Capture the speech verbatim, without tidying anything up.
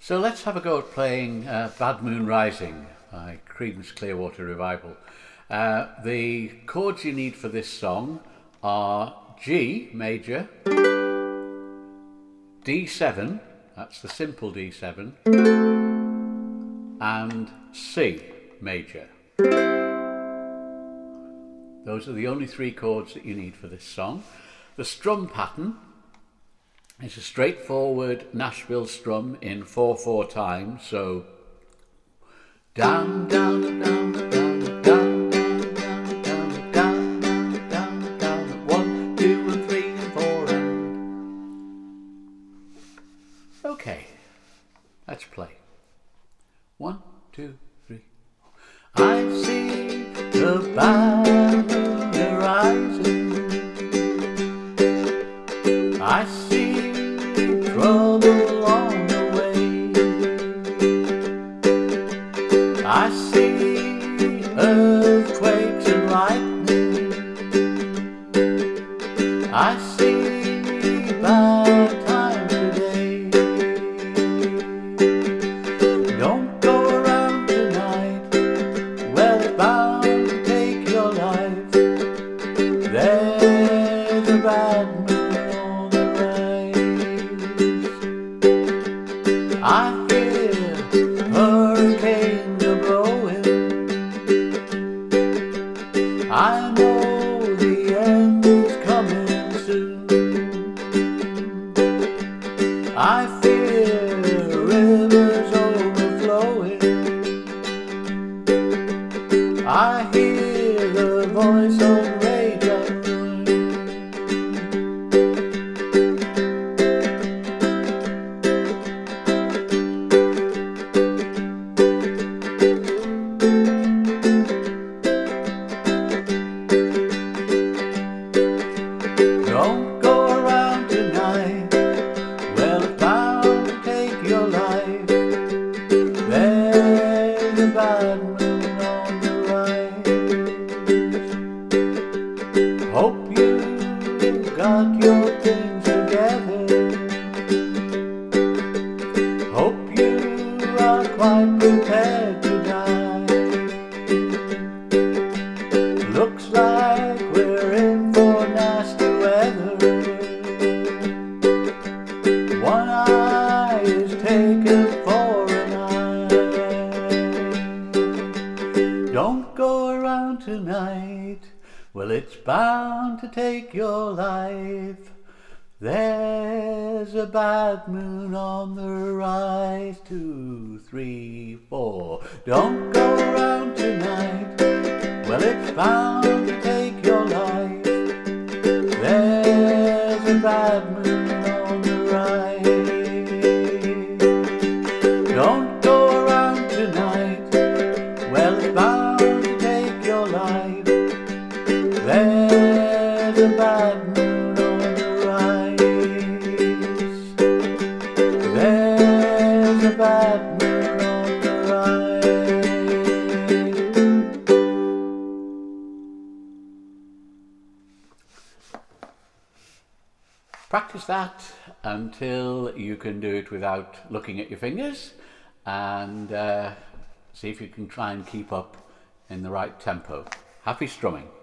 So let's have a go at playing uh, Bad Moon Rising by Creedence Clearwater Revival. Uh, the chords you need for this song are G major, D seven, that's the simple D seven, and C major. Those are the only three chords that you need for this song. The strum pattern is a straightforward Nashville strum in four four times. So down, down, down, down, down, down, down, down, down, down, down, one, two, and three, and four, and okay. Let's play. One, two, three. I see the bad moon rising. I see trouble on the way. I see earthquakes and lightning. I see bad times today. Don't go around tonight, well, it's bound to take your life. There's a bad moon on the rise. I hear hurricanes are blowing. I know the end is coming soon. I fear rivers overflowing. I hear the voice of rage and ruin. Don't go around tonight, well, it's bound to take your life. There's a bad moon on the rise. Hope you got your things together. Hope you are quite prepared to die. Looks like we're in for nasty weather. One eye is taken for an eye. Don't go around tonight, well, it's bound to take your life. There's a bad moon on the rise. Two, three, four. Don't go around tonight, well, it's bound to take your life. There's a bad moon on the rise. Don't go around tonight, well, it's bound to take your life. There's a bad moon on the rise. There's a bad moon on the rise. Practice that until you can do it without looking at your fingers, and uh, see if you can try and keep up in the right tempo. Happy strumming.